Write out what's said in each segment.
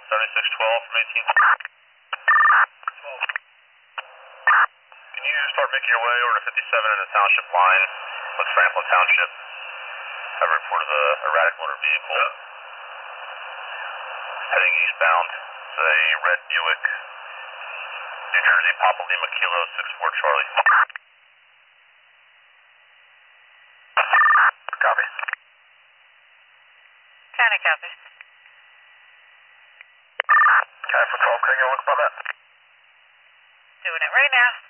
7612 from 18. Can you start making your way over to 57 in the township line with Franklin Township? I've reported a erratic motor vehicle heading eastbound. It's a red Buick, New Jersey, Papa Lima Kilo 64 Charlie. Copy. County copy. Okay, for 12, can you look on that? Doing it right now.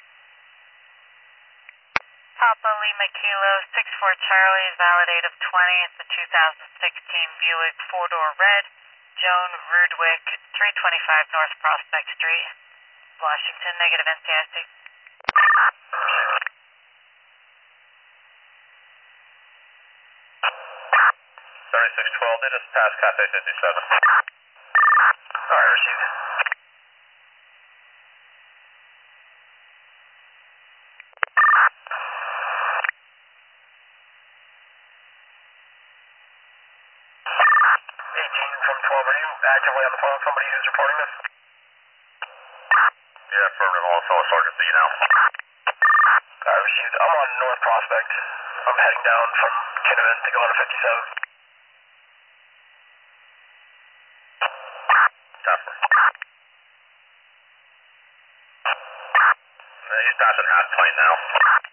Papa Lima Kilo 64 Charlie is valid 8 of 20. It's a 2016 Buick 4-door red. Joan Rudwick, 325 North Prospect Street, Washington, negative NCIC. 7612, they just passed Cafe 57. Alright, received. From 12, are you actively on the phone with somebody who's reporting this? Yeah, affirmative. I'll tell Sergeant B now. Alright, received. I'm on North Prospect. I'm heading down from Kinnaman to go to 57. Tapper. He's passing half plane now.